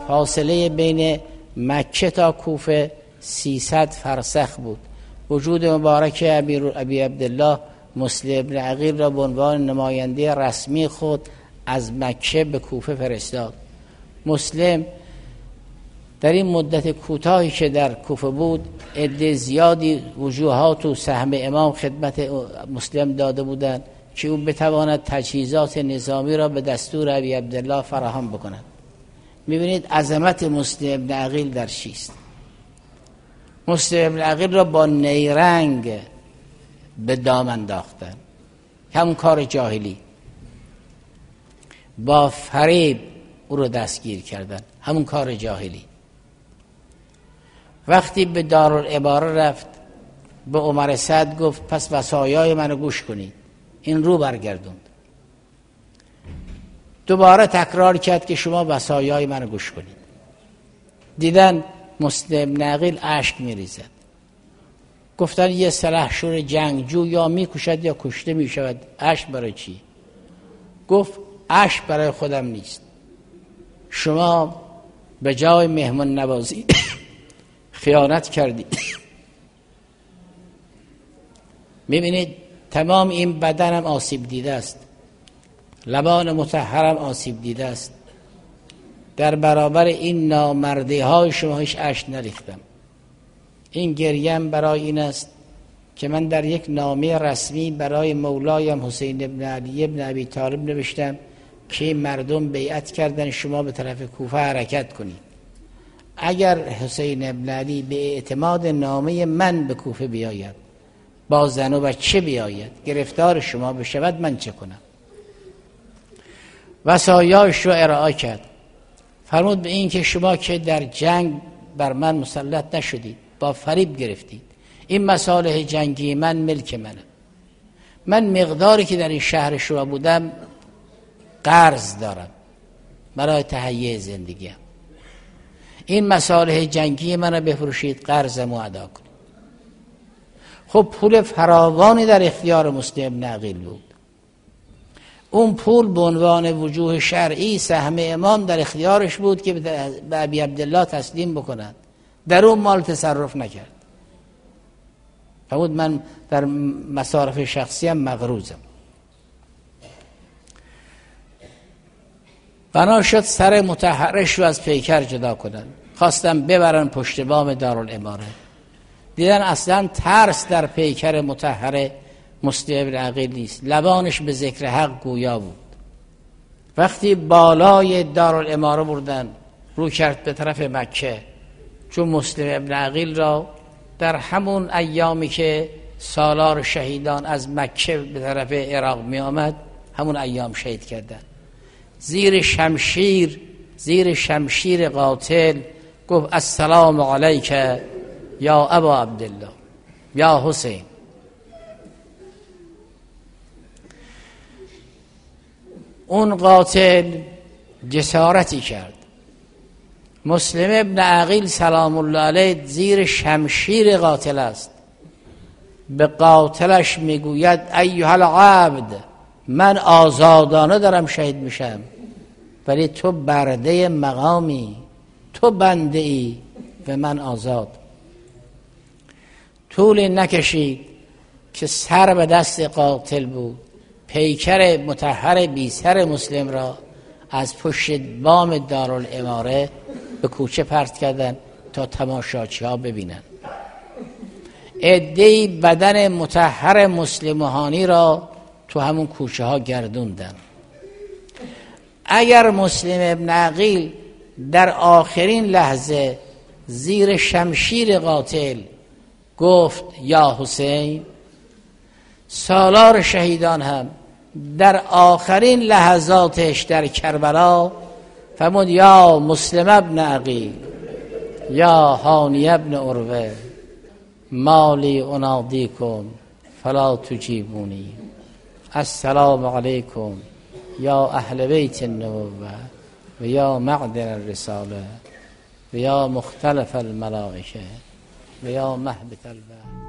فاصله بین مکه تا کوفه 300 فرسخ بود. وجود مبارک ابی عبدالله مسلم ابن عقیل را به عنوان نماینده رسمی خود از مکه به کوفه فرستاد. مسلم در این مدت کوتاهی که در کوفه بود، عده زیادی وجوهات و سهم امام خدمت مسلم داده بودند که او بتواند تجهیزات نظامی را به دستور ابی عبدالله فراهم بکند. میبینید عظمت مسلم ابن عقیل در چیست. مسلم ابن عقیل را با نیرنگ به دام انداختن، همون کار جاهلی. با فریب او را دستگیر کردن، همون کار جاهلی. وقتی به دارالعماره رفت، به عمر سعد گفت پس وصایای منو گوش کنید. این رو برگردوند. دوباره تکرار کرد که شما وصایای منو گوش کنید. دیدن مسلم ابن عقیل اشک میریزد. گفتن یه سلحشور جنگجو یا میکشد یا کشته میشود، اشک برای چی؟ گفت اشک برای خودم نیست. شما به جای مهمان نوازی خیانت کردید. میبینید تمام این بدنم آسیب دیده است، لبان مطهرم آسیب دیده است. در برابر این نامردی های شما هیچ اشک نریختم. این گریم برای این است که من در یک نامه رسمی برای مولایم حسین ابن علی ابن ابی طالب نوشتم که مردم بیعت کردن شما به طرف کوفه حرکت کنید. اگر حسین ابن علی به اعتماد نامه من به کوفه بیاید، با زن و بچه بیاید، گرفتار شما بشود، من چه کنم؟ وصایاش رو ارائه کرد. فرمود به این که شما که در جنگ بر من مسلط نشدید، با فریب گرفتید. این مصالح جنگی من ملک منه. من مقداری که در این شهر شما بودم قرض دارم برای تهیه زندگیم. این مصالح جنگی منو بفروشید، قرضمو ادا کنید. خب پول فراوانی در اختیار مسلم ابن عقیل بود. اون پول به عنوان وجوه شرعی سهم امام در اختیارش بود که به ابی عبدالله تسلیم بکنند. در اون مال تصرف نکرد. فرمود من در مصارف شخصی هم مغروزم. بنا شد سر مطهرش رو از پیکر جدا کنن. خواستم ببرن پشت بام دارالعماره. دیدن اصلا ترس در پیکر مطهر مسلم ابن عقیل نیست. لبانش به ذکر حق گویا بود. وقتی بالای دارالعماره بردن، رو کرد به طرف مکه، چون مسلم ابن عقیل را در همون ایامی که سالار شهیدان از مکه به طرف عراق می آمد، همون ایام شهید کردن. زیر شمشیر قاتل گفت السلام علیک یا ابا عبدالله یا حسین. اون قاتل جسارتی کرد. مسلم ابن عقیل سلام الله علیه زیر شمشیر قاتل است. به قاتلش میگوید ایها العبد، من آزادانه دارم شهید میشم، ولی تو برده مقامی، تو بنده ای و من آزاد. طول نکشید که سر به دست قاتل بود. پیکر مطهر بی سر مسلم را از پشت بام دارالعماره به کوچه پرت کردن تا تماشاچی ها ببینن. عده‌ای بدن مطهر مسلمانی را تو همون کوچه ها گردوندن. اگر مسلم ابن عقیل در آخرین لحظه زیر شمشیر قاتل گفت یا حسین، سالار شهیدان هم در آخرین لحظاتش در کربلا فرمود یا مسلم ابن عقیل یا هانی ابن عروه مالی انادیکم فلا تجیبونی، السلام علیکم یا اهل بیت النبوه و یا معدن الرساله و یا مختلف الملائکه و یا مهبط الوحی.